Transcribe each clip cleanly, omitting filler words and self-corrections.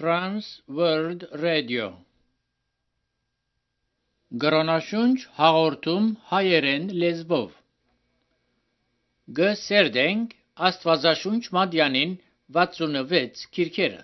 France World Radio Գրոնաշունչ հաղորդում հայերեն լեզվով Գսերդենք Աստվածաշունչ Մատյանին 66 քիրքերը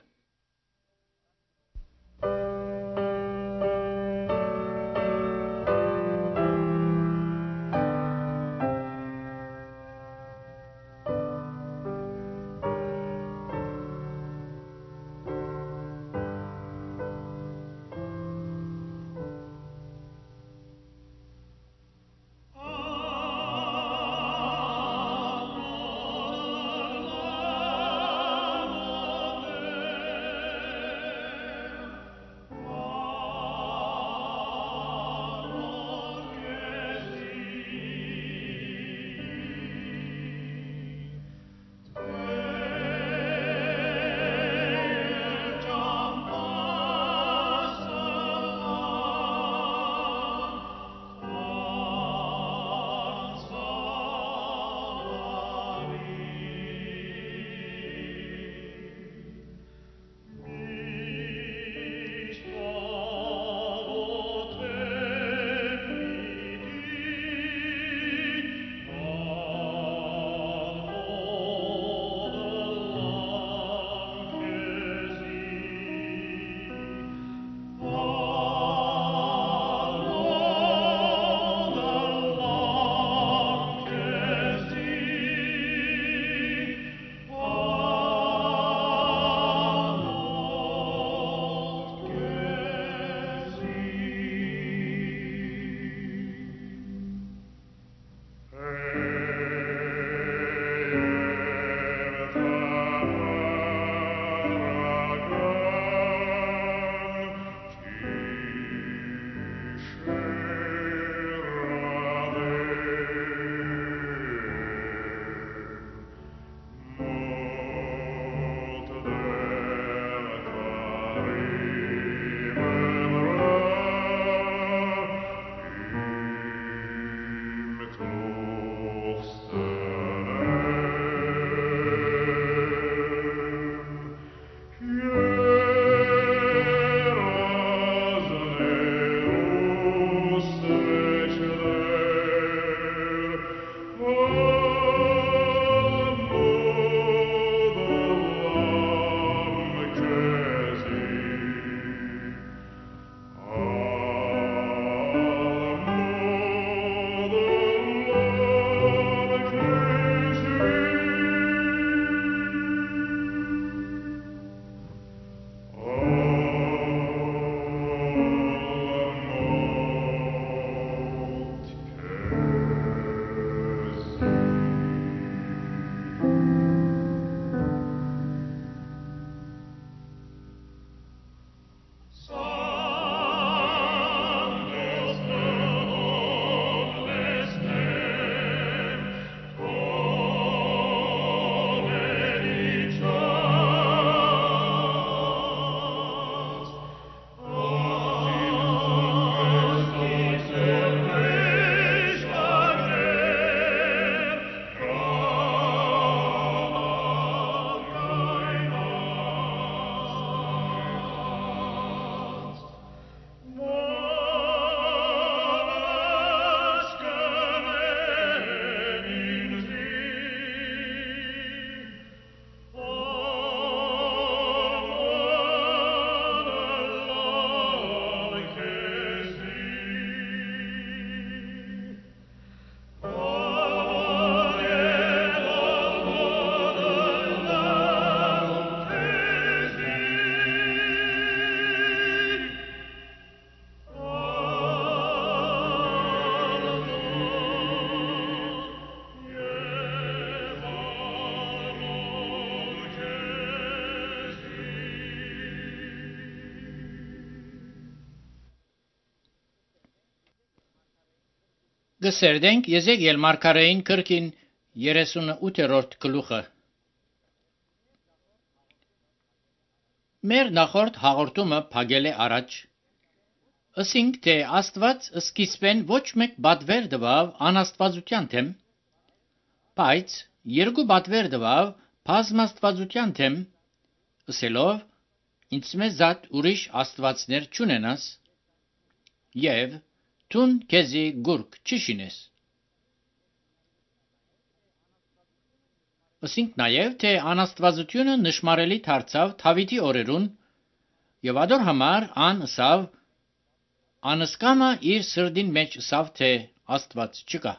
Գսերդենք Եզեկիել մարգարեին կրկին 38-րդ գլուխը Մեր նախորդ հաղորդումը փակել է առաջ Ասինք թե Աստված սկիզբեն ոչ մեկ բադվեր տվավ անաստվածության թեմ բայց երկու բադվեր տվավ բազմաստվածության թեմ ասելով ինձ մեզատ ուրիշ աստվածներ չունենաս, և տուն քեզի գուրկ չշինես։ Ասինք նաև, թե անաստվածությունը նշմարելի դարձավ Դավիթի օրերուն, եւ ադոր համար ան ըսավ, անսկամը իր սրդին մեջ ըսավ, թե Աստված չկա։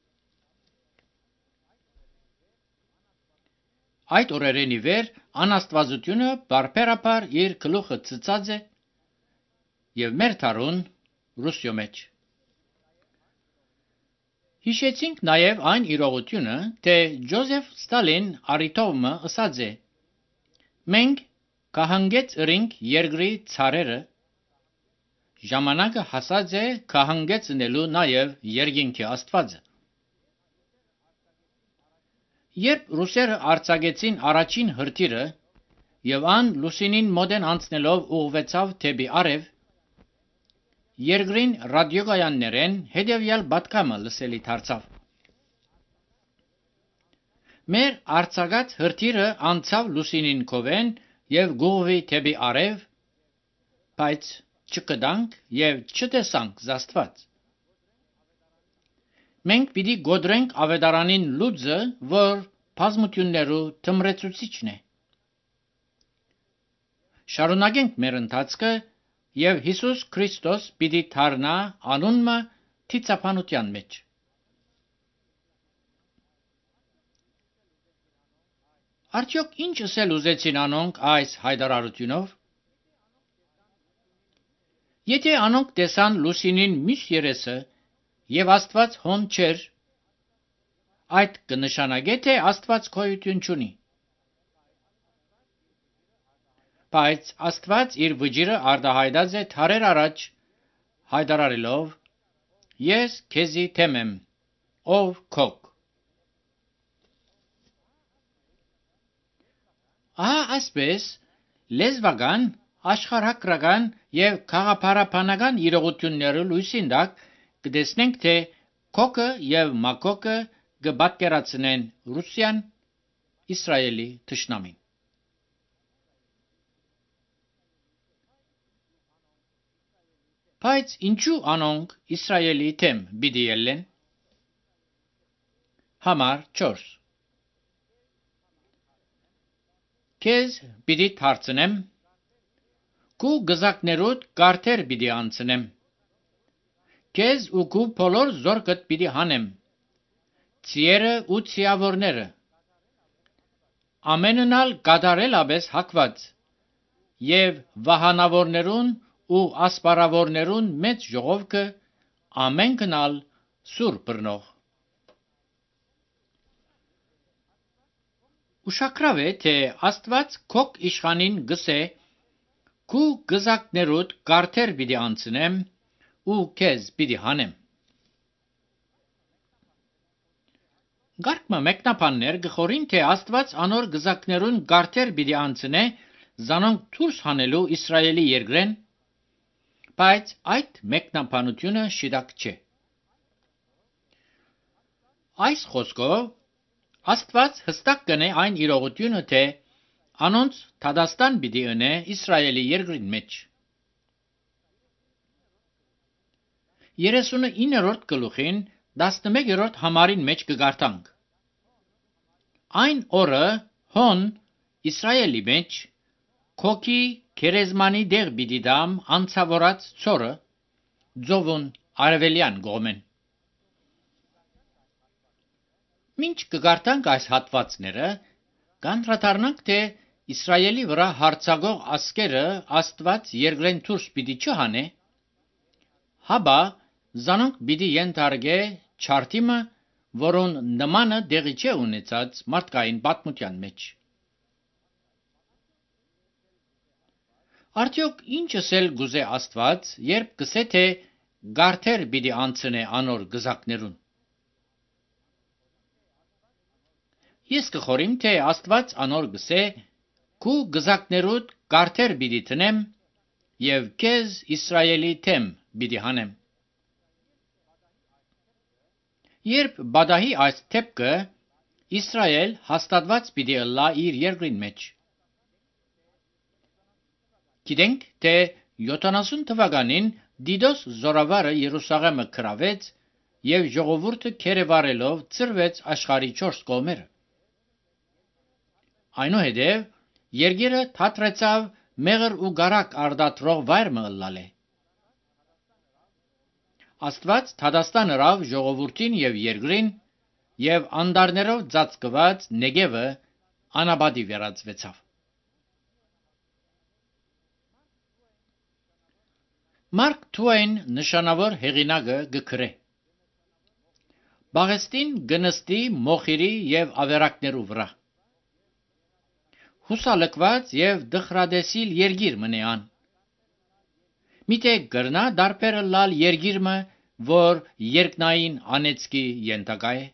Այդ օրերենի վեր անաստվածությունը բարբերաբար իր գլուխը ծծած է եւ մեր թարուն Ռուսիո մեջ։ Հիշեցինք նաև այն իրողությունը, թե Ջոզեֆ Ստալին Արիտովը ասած է. «Մենք կհանգեց ըրինք երկրի ցարերը, ժամանակը հասած է կհանգեցնելու նաև երկինքի Աստվածը»։ Երբ ռուսերը արձակեցին առաջին հրթիռը եւ ան լուսինին մոտեն անցնելով ուղղվեցավ դեպի արև, երկրին ռադիոկայաններեն հետևյալ պատգամը լսելի դարձավ. Մեր արձակած հրթիռը անցավ լուսինին կողեն եւ գուղվի դեպի արև, բայց չկդանք եւ չտեսանք Աստված։ Մենք պիտի գոդրենք ավետարանին լուծը, որ բազմություններու թմրեցուցիչն է։ Շարունակենք մեր ընթացքը եւ Հիսուս Քրիստոս պիտի դառնա անունը թիծապանության մեջ։ Արդյոք ինչ ասել ուզեցին անոնք այս հայտարարությունով։ Եթե անոնք տեսան լուսինին մյուս երեսը եւ Աստված հոն չէր, այդ կնշանակե թե Աստված գոյություն չունի։ Բայց Աստված իր վճիրը արտահայտած է թարեր առաջ հայտարարելով. Ես քեզի թեմ եմ, ով քոք։ Այսպես լեզվական, աշխարհակրական եւ քաղաքապարաբանական իրողությունները լույսին տակ կտեսնենք, թե քոքը եւ մակոկը կպատկերացնեն Ռուսիան, Իսրայելի թշնամին։ Բայց ինչու անոնք Իսրայելի թեմ պիտի ելեն։ Համար 4 Քեզ պիտի դարձնեմ, քու գզակներուդ գարթեր պիտի անցնեմ, քեզ ու քու բոլոր զորքդ պիտի հանեմ, ցիերը ու ցիավորները, ամեննալ գադարելաբես հակված, եւ վահանավորներուն ու ասպարավորներուն մեծ ժողովքը ամենքնալ սուր բռնող։ Ուշագրավ է, թե Աստված քոք իշխանին գսե, քու գզակներուդ գարթեր պիտի անցնեմ ու քեզ պիտի հանեմ։ Գարկմը մեկնաբաններ գխորին, թե Աստված անոր գզակներուն գարթեր պիտի անցնե, զանոնք դուրս հանելու Իսրայելի երկրեն, բայց այդ մեկնաբանությունը շիտակ չէ։ Այս խոսքով Աստված հստակ կնե այն իրողությունը, թե անոնց Թադաստան պիտի ընե Իսրայելի երկրին մեջ։ 39-րդ գլուխին 11-րդ համարին մեջ կգարտանք։ Այն օրը հոն Իսրայելի մեջ քոքի քերեզմանի դեղ պիտի դամ անցավորած ծորը ձովուն արևելյան գոմեն։ Մինչ կգարտանք այս հատվածները, կանդրադառնանք, թե Իսրայելի վրա հարձակող ասկերը Աստված երկրեն դուրս պիտի չհանե, հաբա զանոնք պիտի ենթարկե չարթիմը, որոն նմանը դեղի չէ ունեցած մարդկային պատմության մեջ։ Արդյոք ինչ ասել գուզե Աստված, երբ կսե, թե գարթեր պիտի անցնե անոր գզակներուն։ Ես կխորիմ, թե Աստված անոր գսե, քու գզակներուդ գարթեր պիտի տնեմ եւ քեզ Իսրայելի թեմ պիտի հանեմ։ Երբ բադահի այս թեփքը Իսրայել հաստատված պիտի ըլլա իր երկրին մեջ։ Գիտենք, թե 70 թվականին Դիդոս զորավարը Երուսաղեմը գրավեց և ժողովուրդը քերեվարելով ծրվեց աշխարհի 4 կողմերը։ Այնուհետև երկիրը թատրեցավ մեղր ու գարակ արդատրող վայր մըլլալ է։ Աստված թադաստան հրավ ժողովուրդին և երկրին և անդարներով ծածկված Նեգևը անապատի վերածվեցավ։ Մարկ Թուեյն նշանավոր հեղինակը գկրե. Բաղեստին գնստի մոխիրի և ավերակներու վրա։ Հուսալկված և դխրադեսիլ երգիր մնեան։ Միթե գրնա դարբերը լալ երգիրմը, որ երկնային անեցքի ենտակա է։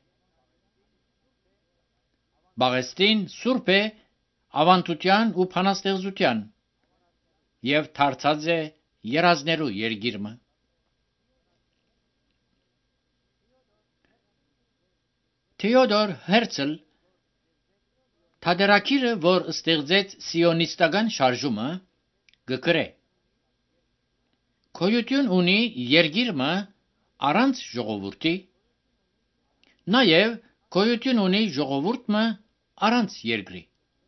Բաղեստին սուրբ է ավանդության ու փանաստեղծության և դարձած է երազներու երգիրմը։ Թեոդոր Հերցլ թատերակիրը, որ ստեղծեց սիոնիստական շարժումը, գկրե. Քոյություն ունի երգիրմը առանց ժողովուրդի, նաև քոյություն ունի ժողովուրդը առանց երկրի։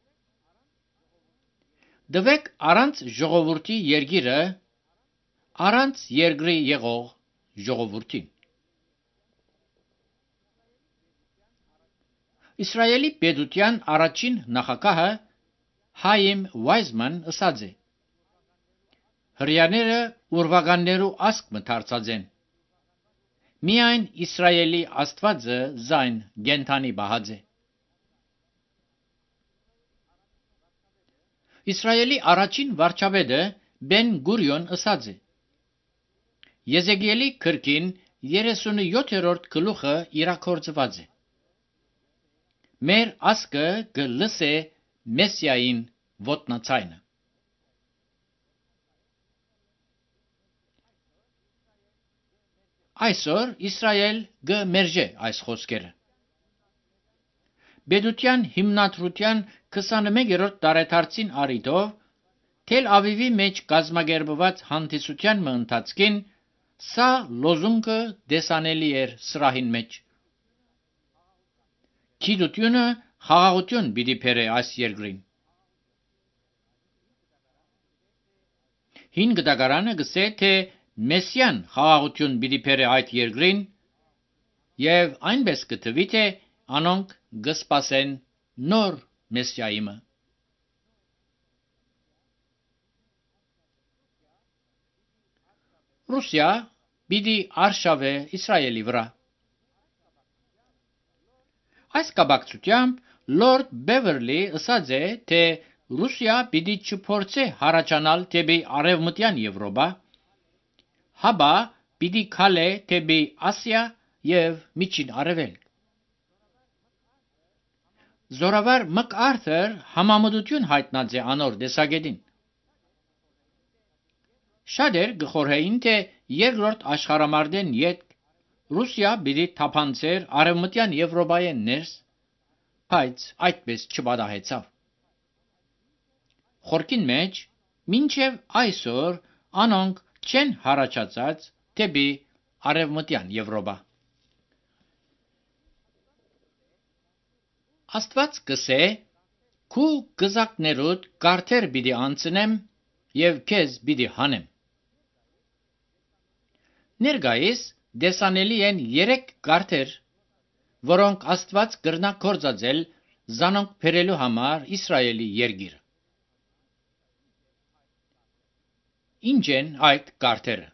Դվեք առանց ժողովուրդի երգիրը առանց երկրի եղող ժողովուրդին։ Իսրայելի պետության առաջին նախագահը Հայիմ Վայզման ասաց է. հրեաները ուրվականներու ասկ մդարձած են։ Միայն Իսրայելի Աստվածը զայն գենթանի բահած է։ Իսրայելի առաջին վարչապետը Բեն Գուրիոն ասաց է. Եզեկիելի գրքին 37-րդ գլուխը իրագործված է։ Մեր ասկը գլսե Մեսիային ոտնացայնը։ Այսօր Իսրայել գմերժե այս խոսքերը։ Պետության հիմնադրության 21-րդ տարեդարձին առիթով Թել Ավիվի մեջ կազմակերպված հանդիսության ընթացքին սա լոզունգը դեսանելի էր սրահին մեջ։ Գիտությունը խաղաղություն պիտի բերե այս երկրին։ Հին գդակարանը գսե, թե Մեսիան խաղաղություն պիտի բերե այդ երկրին, և այնպես կթվի, թե անոնք գսպասեն նոր Մեսիայիմը։ Ռուսիա պիտի արշավե Իսրայելի վրա։ Այս կապակցությամբ Լորդ Բևերլի ասաց է, թե Ռուսիա պիտի չփորձե հարաճանալ դեպի Արևմտյան Եվրոպա, հապա պիտի քալե դեպի Ասիա և Միջին Արևելք։ Զորավար MacArthur համամտություն հայտնած է անոր տեսակետին։ Շատեր գխորհեին, թե երկրորդ աշխարհամարտեն ետք Ռուսիա պիտի թափանցեր Արևմտյան Եվրոպայեն ներս, բայց այդպես չպատահեցավ։ Խորքին մեջ մինչև այսօր անոնք չեն հարաճած դեպի Արևմտյան Եվրոպա։ Աստված կսե, քու գզակներուդ գարթեր պիտի անցնեմ և քեզ պիտի հանեմ։ Ներկայիս դեսանելի են 3 գարթեր, որոնք Աստված կրնա գործածել զանոնք բերելու համար Իսրայելի երկիրը։ Ինչ են այդ գարթերը։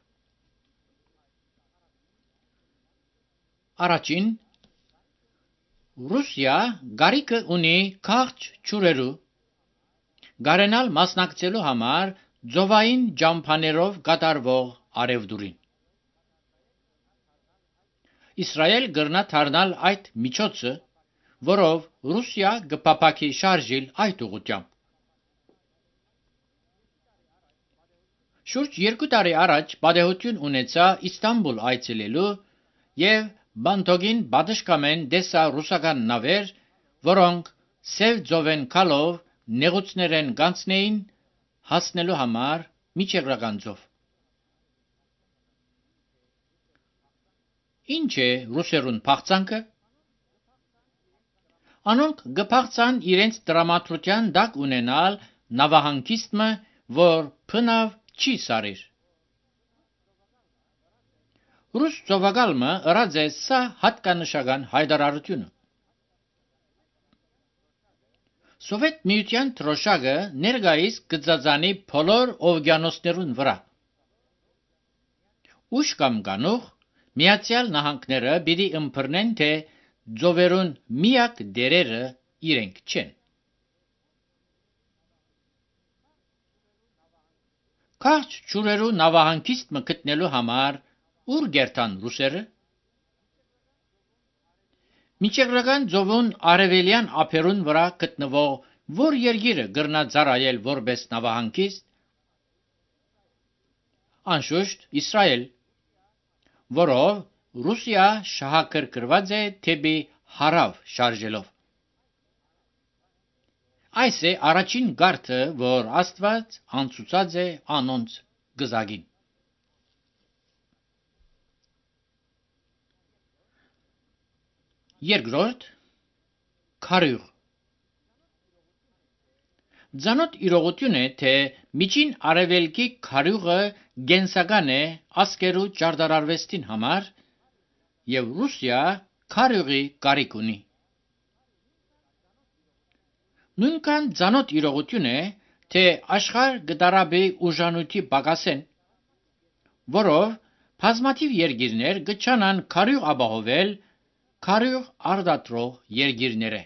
Առաջին, Ռուսիա գարիկը ունի քաղց ջուրերու գարենալ մասնակցելու համար ծովային ճամփաներով կատարվող արևտուրին։ Իսրայել կրնա դառնալ այդ միջոցը, որով Ռուսիա կփափակի շարժիլ այդ ուղղությամբ։ Շուրջ 2 տարի առաջ պատահություն ունեցա Իստանբուլ այցելելու և բանտոգին պատշգամեն տեսա ռուսական նավեր, որոնք սև ծովեն գալով նեղուցներ են կանցնեին հասնելու համար միջերական ձով։ Ինչ է ռուսերուն փախցանքը։ Անոնք գփախցան իրենց դրամատրության դակ ունենալ նավահանգիստը, որ փնավ չի սարիր։ Ռուս ծովագալմը ըրած է սա հատկանշական հայտարարությունը։ Սովետ միության թրոշակը ներկայիս կծածանի բոլոր օվկիանոսներուն վրա։ Ուշ կամ կանուխ Միացյալ Նահանգները պիտի ըմբռնեն, թե ծովերուն միակ դերերը իրենք չեն։ Կարճ ջուրերու նավահանգիստը գտնելու համար ուր գերտան ռուսերը։ Միջերական ծովուն արևելյան ափերուն վրա գտնվող որ երկիրը գրնա ծառայել որպես նավահանգիստ։ Անշուշտ Իսրայել, որով Ռուսիա շահագրգռված է թեպի հարավ շարժելով։ Այս է առաջին գարտը, որ Աստված անցուցած է անոնց գզագին։ Երկրորդ քարյուղ։ Ձանոտ իրողություն է, թե միջին արևելքի քարյուղը գենսական է ասկերու ճարտարարվեստին համար եւ Ռուսիա քարյուղի կարիք ունի։ Նույնքան ձանոտ իրողություն է, թե աշխարհ գդարաբի ուժանույթի պակասեն, որով բազմաթիվ երկիրներ գճանան քարյուղ ապահովել քարյուղ արդատրող երկիրները։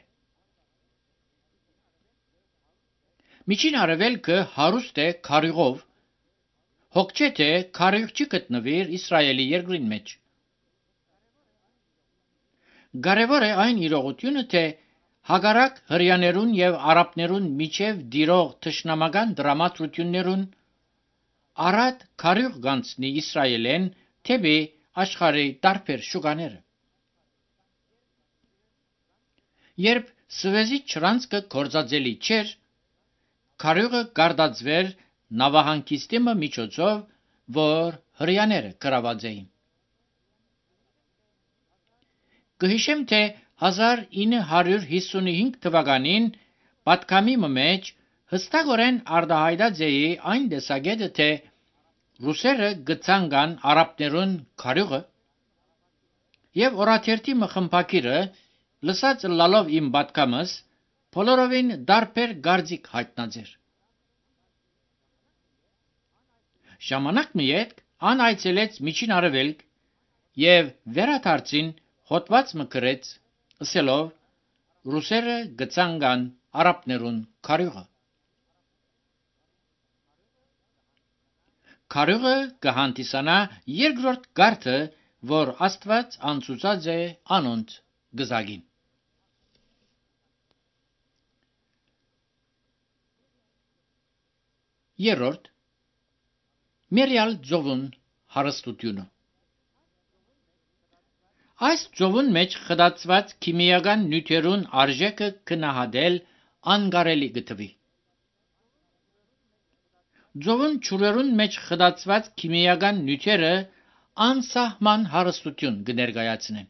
Միջին արևելքը հարուստ է քարյուղով, հոգ չէ թե քարյուղ չի գտնվիր Իսրայելի երկրին մեջ։ Կարևոր է այն իրողությունը, թե հագարակ հրյաներուն եւ արաբներուն միջև դիրող թշնամական դրամատրություններուն առատ քարյուղ գանցնի Իսրայելեն թեպի աշխարհի տարբեր շուկաները։ Երբ Սվեզի չրանցքը կործածելի չէր, քարյուղը գարդացվեր նավահանգիստի միջոցով, որ հրյաները գրաված էին։ Կհիշեմ, թե 1955 թվականին պատկամի մեջ հստակորեն արտահայտած էի այն տեսակետը, թե ռուսերը գցանգան արաբներուն քարյուղը եւ օրաթերթի խմբակիրը լսած լալով իմ պատկամս բոլորովին դարբեր գարձիկ հայտնած էր։ Ժամանակ մի ետ ան այցելեց Միջին Արևելք եւ վերադարձին հոդված մկրեց ասելով ռուսերը գցանգան արաբներուն քարյուղը։ Քարյուղը կհանդիսանա երկրորդ գարտը, որ Աստված անցուցած է անոնց գզագին։ Երրորդ Մերիալ ծովուն հարստությունը։ Այս ծովուն մեջ խտացված քիմիական նյութերուն արժեքը գնահատել անկարելի գտվի։ Ծովուն ջուրերուն մեջ խտացված քիմիական նյութերը անսահման հարստություն կներկայացնեն։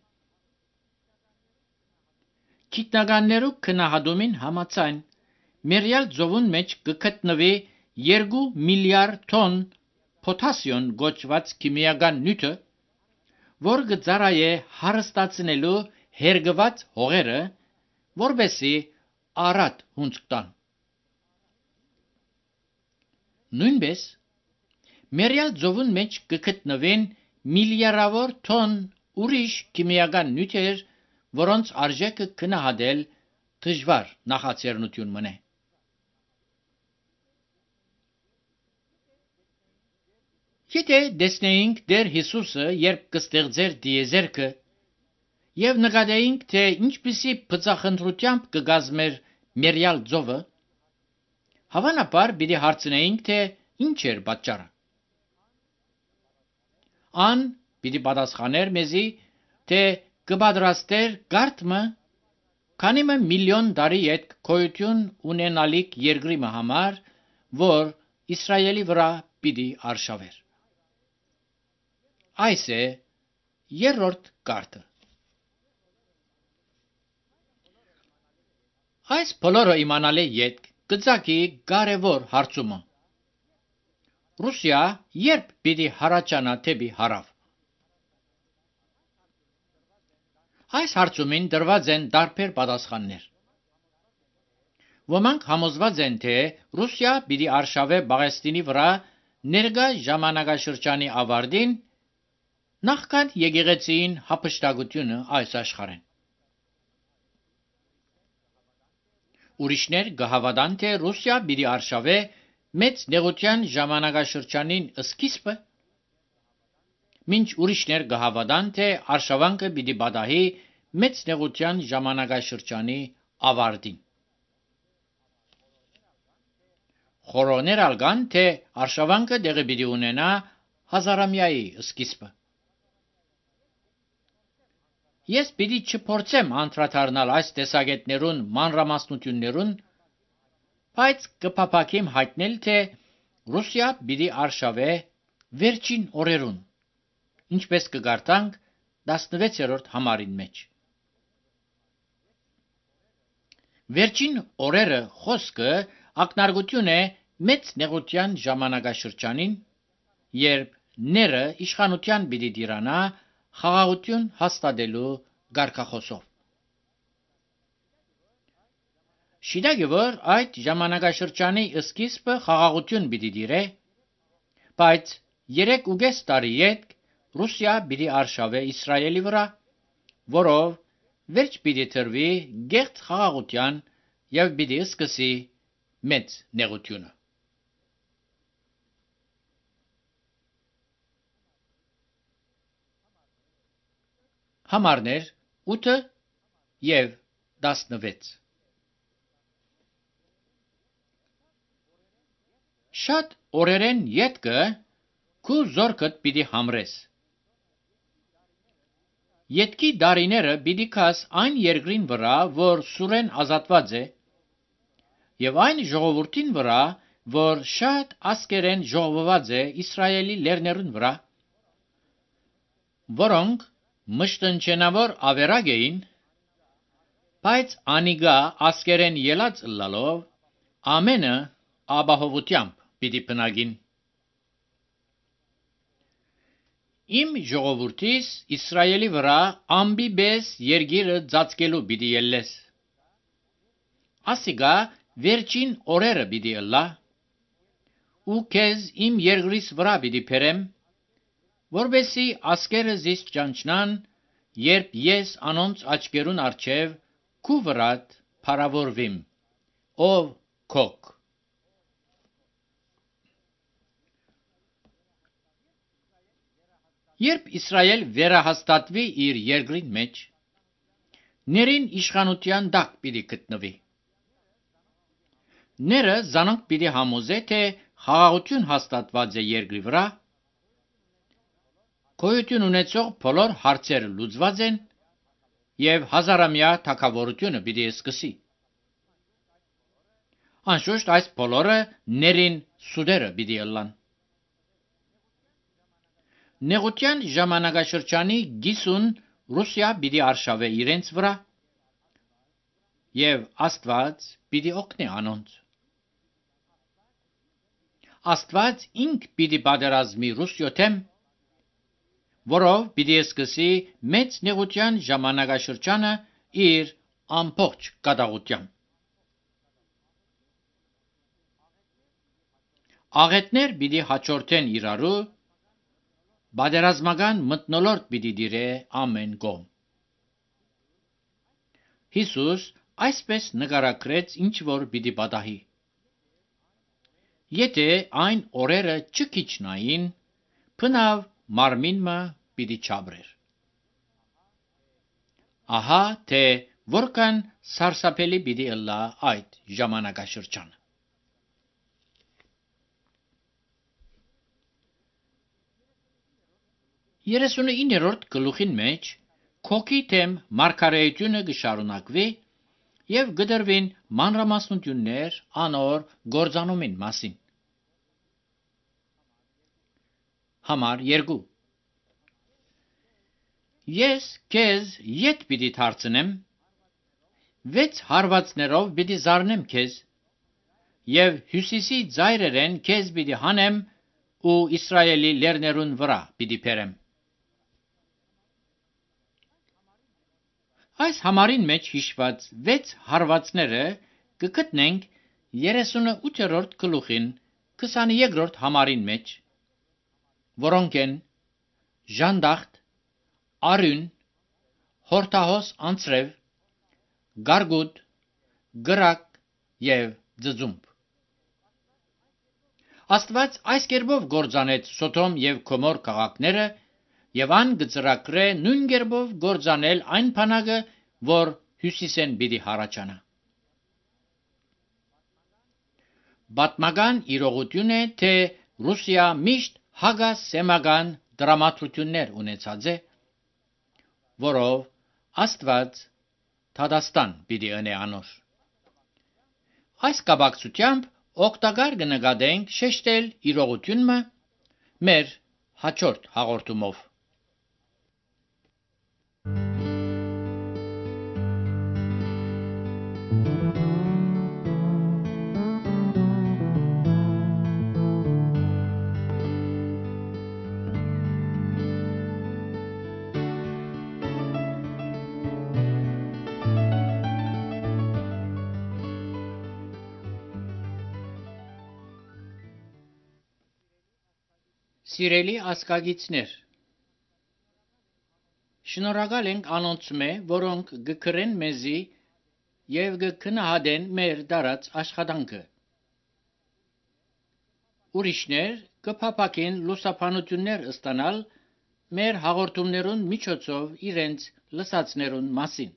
Գիտնականներու գնահատումին համաձայն Մերիալ ծովուն մեջ կգտնվի 2 միլիարդ տոն պոտասիոն գոչված քիմիական նյութը, որ կծառայե հարստացնելու հերգված հողերը, որբեսի առատ հունձք տան։ Նույնպես Մերիալ ծովուն մեջ կգտնվեն միլիարդավոր տոն ուրիշ քիմիական նյութեր, որոնց արժեքը գնահատել դժվար նախաձեռնություն մնե։ Եթե տեսնեինք Տեր Հիսուսը, երբ կստեղծեր դիեզերքը, եւ նկատեինք, թե ինչպիսի բծախնդրությամբ կգազմեր Մերիալ ծովը, հավանաբար պիտի հարցնեինք, թե ինչ էր պատճառը։ Ան պիտի պատասխաներ մեզի, թե կպատրաստեր գարտը, քանի միլիոն տարի հետ գոյություն ունենալիք երկրի համար, որ Իսրայելի վրա պիտի արշավեր։ Այս է երրորդ կարգը։ Այս բոլորը իմանալի յետ գծակի կարևոր հարցումը։ Ռուսիա երբ պիտի հարաճանա դեպի հարավ։ Այս հարցումին դրված են տարբեր պատասխաններ։ Ոմանք համոզված են, թե Ռուսիա պիտի արշավե Պաղեստինի վրա ներկա ժամանակաշրջանի ավարտին նախքան եկեղեցին հափշտակությունը այս աշխարհեն։ Ուրիշներ կհավատան, թե Ռուսիա պիտի արշավե մեծ նեղության ժամանակաշրջանին սկիզբը, մինչ ուրիշներ կհավատան, թե արշավանքը պիտի պատահի մեծ նեղության ժամանակաշրջանի ավարտին։ Խորհուրդներ ալգան, թե արշավանքը տեղի պիտի ունենա հազարամյայի սկիզբը։ Ես պիտի չփորձեմ անդրադառնալ այս տեսակետներուն մանրամասնություններուն, բայց կփափակեմ հայտնել, թե Ռուսիա պիտի արշավե վերջին օրերուն, ինչպես կգարտանք 16-րդ համարին մեջ։ Վերջին օրերը խոսքը ակնարկություն է մեծ նեղության ժամանակաշրջանին, երբ ները իշխանության պիտի դիրանա խաղաղություն հաստատելու կարգախոսով։ Շիդագը որ այդ ժամանակաշրջանի սկիզբը խաղաղություն պիտի դիրե, բայց 3.5 տարի յետ Ռուսիա պիտի արշավե Իսրայելի վրա, որով վերջ պիտի տրվի գեղձ խաղաղության եւ պիտի սկսի մեծ նեղությունը։ Համարներ 8 եւ 16 Շատ օրերեն յետքը քու զորքդ պիտի համրես։ Ետքի դարիները պիտի քաս այն երկրին վրա, որ սուրեն ազատված է, եւ այն ժողովրդին վրա, որ շատ ասկերեն ժողովված է Իսրայելի լեռներուն վրա, որոնք մշտնչենավոր ավերակ էին, բայց անիգա ասկերեն ելած ըլլալով ամենը ապահովությամբ պիտի բնագին։ Իմ ժողովուրդիս Իսրայելի վրա ամբի պես երգիրը ծածկելու պիտի ելլես։ Ասիգա վերջին օրերը պիտի ըլլա, ու քեզ իմ երկրիս վրա պիտի բերեմ, որբեսի ասկերը զիս ճանչնան, երբ ես անոնց աչքերուն առջև քու վրատ փարավորվիմ, ով քոք։ Երբ Իսրայել վերահաստատվի իր երկրին մեջ, ներին իշխանության տակ պիտի գտնվի։ Ները զանոնք պիտի համոզե, թե խաղաղություն հաստատված է երկրի վրա, գոյություն ունեցող բոլոր հարցերը լուծված են եւ հազարամյա թագավորությունը պիտի սկսի։ Անշուշտ այս բոլորը ներին սուդերը պիտի ըլլան։ Նեղության ժամանակաշրջանի գիսուն Ռուսիա պիտի արշավե իրենց վրա եւ Աստված պիտի օգնի անոնց։ Աստված ինք պիտի պատերազմի Ռուսիո դեմ, որով պիտի սկսի մեծ նեղության ժամանակաշրջանը իր ամբողջ կատաղությամբ։ Աղետներ պիտի հաջորդեն իրարու, պատերազմական մթնոլորտ պիտի դիրե ամեն կողմ։ Հիսուս այսպես նկարագրեց ինչ որ պիտի պատահի։ Եթե այն օրերը չքիչնային, բնավ մարմինը պիտի չաբրեր։ Ահա թե որքան սարսափելի պիտի ըլլա այդ ժամանակաշրջանը։ 39-րդ գլուխին մեջ քոքի թեմ մարգարեությունը կշարունակվի եւ գդրվին մանրամասնություններ անոր գործանումին մասին։ Համար 2 Ես քեզ ետ պիտի դարձնեմ, 6 հարվածներով պիտի զարնեմ քեզ, և հյուսիսի ծայրերեն քեզ պիտի հանեմ ու Իսրայելի լեռներուն վրա պիտի բերեմ։ Այս համարին մեջ հիշված 6 հարվածները կգտնենք 38-րդ գլուխին 22-րդ համարին մեջ, որոնք են ժանդախտ, արյուն, հորթահոս անձրև, գարգուտ, գրակ և ձձումբ։ Աստված այս կերպով գործանեց Սոդոմ և Գոմոր քաղաքները, և ան կծրագրե նույն կերպով գործանել այն բանակը, որ հյուսիսեն պիտի հառաջանա։ Պատմական իրողություն է, թե Ռուսիա միշտ հակասեմական դրամատրություններ ունեցած է, որով Աստված դատաստան պիտի ընե անոր։ Այս կապակցությամբ օգտակար կնկատենք շեշտել իրողությունը մեր հաջորդ հաղորդումով։ Սիրելի ասկագիցներ, շնորհակալ ենք անոնցմե, որոնք կգրեն մեզի և կգնահատեն մեր դարած աշխատանքը։ Ուրիշներ կփափակեն լուսաբանություններ ստանալ մեր հաղորդումներուն միջոցով իրենց լսածներուն մասին։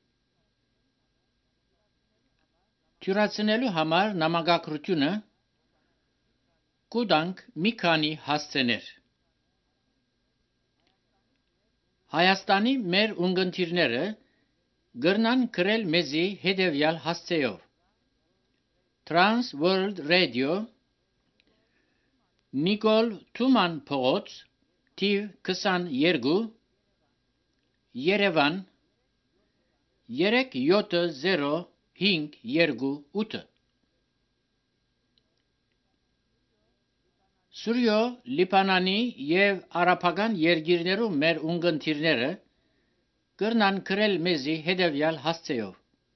Թյուրացնելու համար նամակագրությունը կուտանք մի քանի հասցեներ։ Հայաստանի մեր ունգընտիրները գրնան գրել մեզի հետևյալ հասցեով. Trans World Radio, Նիկոլ Թուման փողոց, թիվ 22, Երևան 37058 Սուրյո Լիբանանի և արաբական երկիրներում մեր ունգընտիրները կրնան գրել մեզի հետևյալ հասցեով.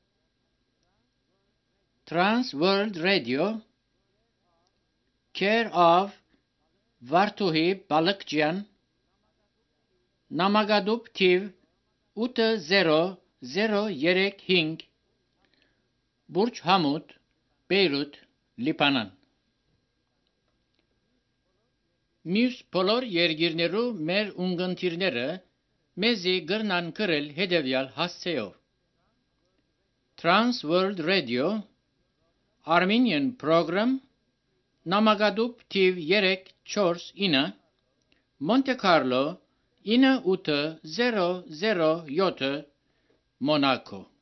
Trans World Radio, Care of Վարդուհի Բալկջյան, նամակադուփ թիվ 80035, Բուրջ Համուդ, Բեյրութ, Լիբանան։ Մյուս բոլոր երկիրներու մեր ունգընտիրները մեզի գրնան գրել հետևյալ հասցեով. Trans World Radio, Armenian Program, նամակադուփ թիվ 349, Monte Carlo 98007, Monaco։